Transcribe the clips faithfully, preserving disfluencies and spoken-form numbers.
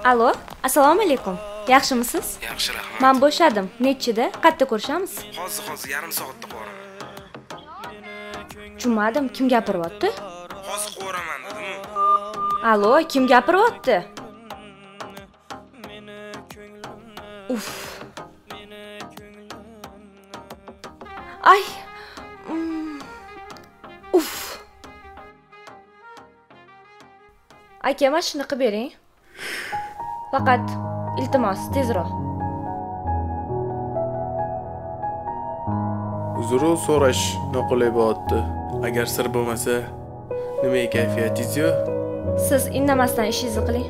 Alo, assalomu alaykum. Yaxshimisiz? Yaxshi, rahmat. Men bo'shadim. Nechida? Qayerda ko'rishamiz? Hozir hozir yarim soatda boraman. Tushunmadim, kim gapiryapti? Hozir qo'raman dedim. Alo, kim gapiryapti? Uf. Ay. Uf. Aka, mashina qilib bering. Faqat iltimos, tezroq. Uzr so'rash noqulay bo'lyapti. Agar sir bo'lmasa, nima kayfiyatingiz yo'q? Siz indamasdan ishingizni qiling.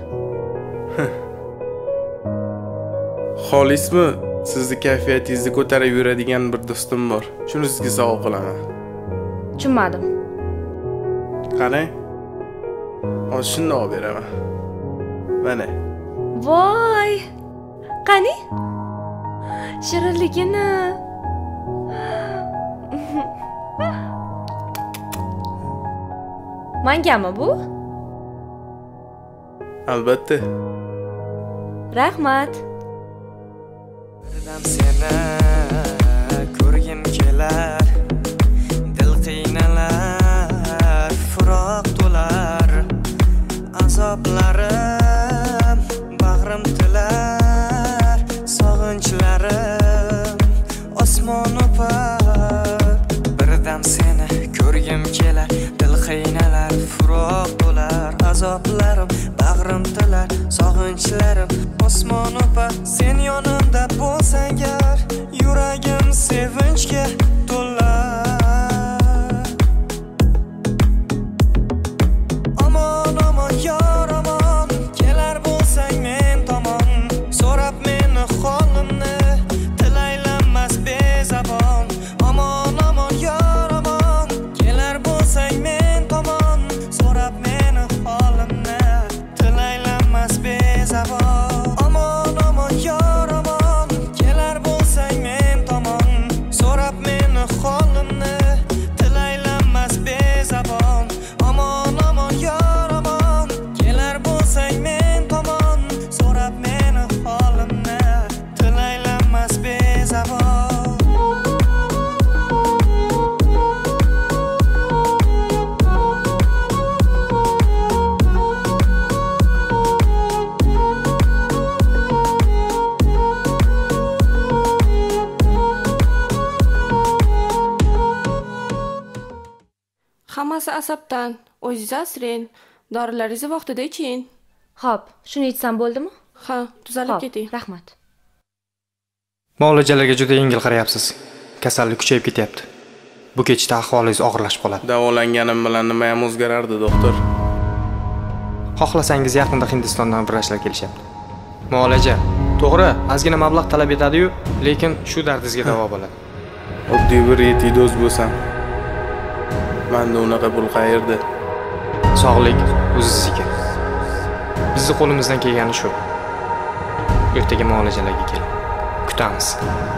Xolismi? Sizni kayfiyatingizni ko'tarib yuradigan bir do'stim bor. Shuni sizga sovg'a qilaman. Tushunmadim. Qarang. Hozir shuni olib beraman. Mana. Voy! Qani? Shirinligini. Mangami bu? Albatta. Rahmat. Birdan seni ko'rgim kelar, dil qiynalar, firoq to'lar, azoblarim bag'rim tilar, sog'inchlarim osmon o'par. Birdan seni ko'rgim kelar, dil qiynalar, firoq to'lar, azoblarim bag'rim tilar, sog'inchlarim osmon o'par. Sen yonimda bo'lsang gar, yuragim sevinchga to'lar. Amon amon yor amon, kelar bo'lsang men tomon, so'rab meni holimni, tilaylanmas bezabon. Amon amon yor amon, kelar bo'lsang men tomon, so'rab meni holimni, tilaylanmas bezabon. Amon amon yor amon, kelar bo'lsang men tomon, so'rab meni holimni, tilaylanmas bezabon. Amon amon yor amon, kelar bo'lsang men tomon, so'rab meni holimni, tilaylanmas bezabon. Hammasi asabdan. O'zingiz asring. Dorilaringizni vaqtida iching. Xo'p, shuni ichsam bo'ldimi? Ha, tuzalib Xo'p, keting. rahmat. Muolajalarga juda yengil qarayapsiz. Kasallik kuchayib ketyapti. Bu kechda ahvolingiz og'irlashib qoladi. Davolanganim bilan nima ham o'zgarardi, doktor? Xohlasangiz yaqinda Hindistondan vrachlar kelishyapti. Muolaja to'g'ri, ozgina mablag' talab etadi-yu, lekin shu dardingizga davo bo'ladi. Oddiy bir yetidoz bo'lsam, menda unaqa pul qayerda? Sog'lik o'zingizniki. Bizning qo'limizdan kelgani shu. Ertaga muolajalarga keling. Kutamiz.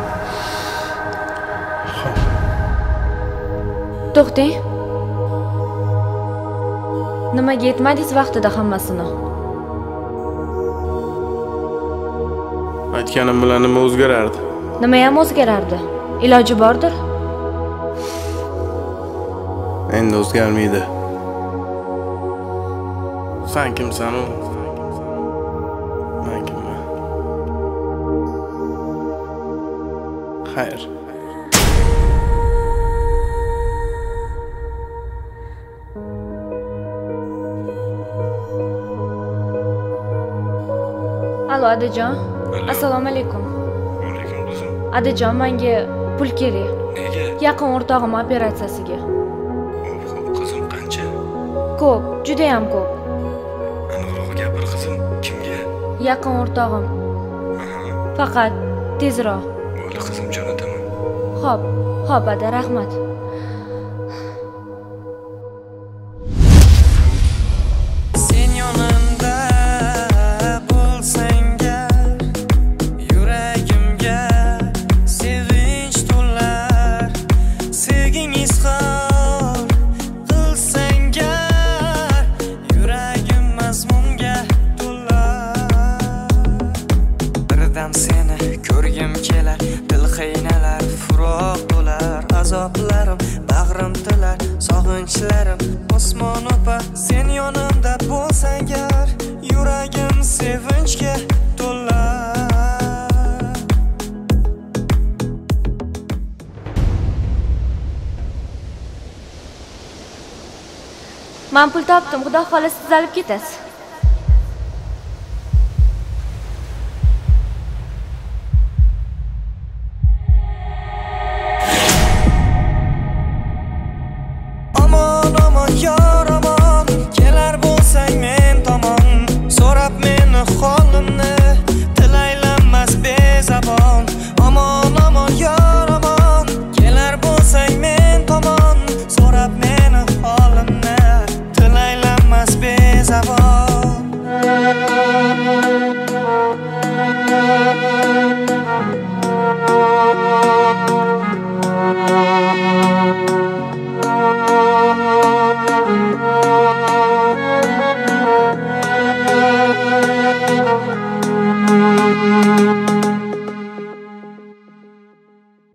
To'xtang. Nimaga yetmadingiz vaqtida hammasini? Aytganim bilan nima o'zgarardi? Nima ham o'zgarardi? Iloji bordir. Endi o'zgarmaydi. Sen kimsan u? Men kimman? Xayr. Alo, Adajon. Assalomu alaykum. Alaykum assalom. Adajon, menga pul kerak. Nega? Yaqin o'rtog'im operatsiyasiga. Xo'p, qizim qancha? Ko'p, juda ham ko'p. Aniqroq gapir qizim, kimga? Yaqin o'rtog'im. Faqat tezroq. Bo'ldi qizim, jo'nataman. Xo'p, xo'p, Ada, rahmat. Sen yonimda bo'lsang gar, yuragimga sevinch to'lar. Sevging izhor qilsang gar, yuragim mazmunga to'lar. qiyonchlarim osmon opa sen yonimda bo'lsang gar yuragim sevinchga to'lar. Men pul topdim, xudo xolisa tuzalib ketasiz.